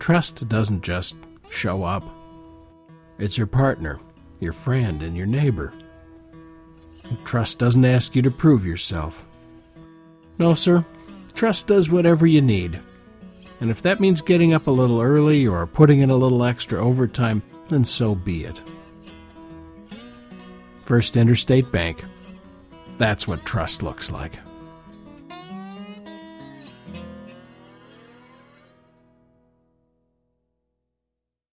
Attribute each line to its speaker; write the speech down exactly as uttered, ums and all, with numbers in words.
Speaker 1: Trust doesn't just show up. It's your partner, your friend, and your neighbor. Trust doesn't ask you to prove yourself. No, sir. Trust does whatever you need. And if that means getting up a little early or putting in a little extra overtime, then so be it. First Interstate Bank. That's what trust looks like.